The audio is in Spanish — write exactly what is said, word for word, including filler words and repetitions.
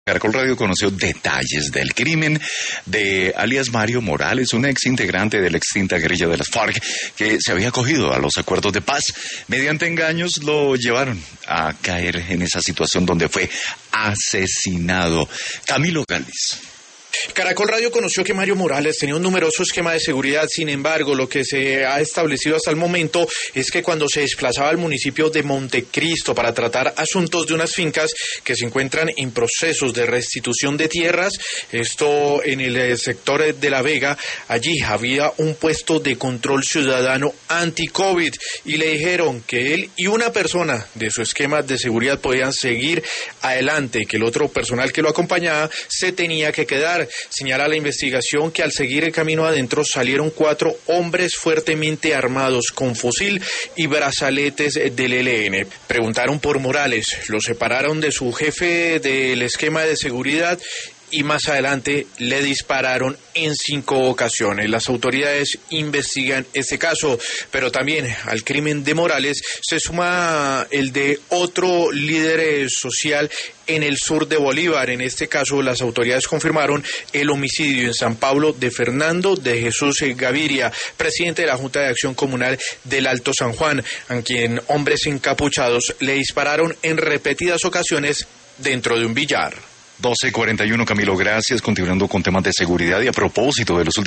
Caracol Radio conoció detalles del crimen de alias Mario Morales, un ex integrante de la extinta guerrilla de las FARC que se había acogido a los acuerdos de paz. Mediante engaños lo llevaron a caer en esa situación donde fue asesinado. Camilo Galvis. Caracol Radio conoció que Mario Morales tenía un numeroso esquema de seguridad. Sin embargo, lo que se ha establecido hasta el momento es que cuando se desplazaba al municipio de Montecristo para tratar asuntos de unas fincas que se encuentran en procesos de restitución de tierras, esto en el sector de La Vega, allí había un puesto de control ciudadano anti-COVID y le dijeron que él y una persona de su esquema de seguridad podían seguir adelante y que el otro personal que lo acompañaba se tenía que quedar. Señala la investigación que al seguir el camino adentro salieron cuatro hombres fuertemente armados con fusil y brazaletes del E L N. Preguntaron por Morales, lo separaron de su jefe del esquema de seguridad y más adelante le dispararon en cinco ocasiones. Las autoridades investigan este caso, pero también al crimen de Morales se suma el de otro líder social en el sur de Bolívar. En este caso, las autoridades confirmaron el homicidio en San Pablo de Fernando de Jesús Gaviria, presidente de la Junta de Acción Comunal del Alto San Juan, a quien hombres encapuchados le dispararon en repetidas ocasiones dentro de un billar. doce cuarenta y uno, Camilo, gracias. Continuando con temas de seguridad y a propósito de los últimos